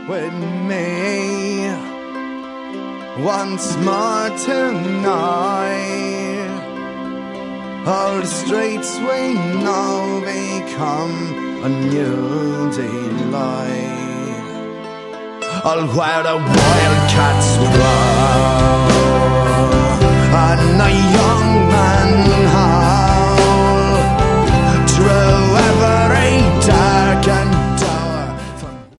with me once more tonight. All the streets we know become a new delight. All where the wildcats roam, and the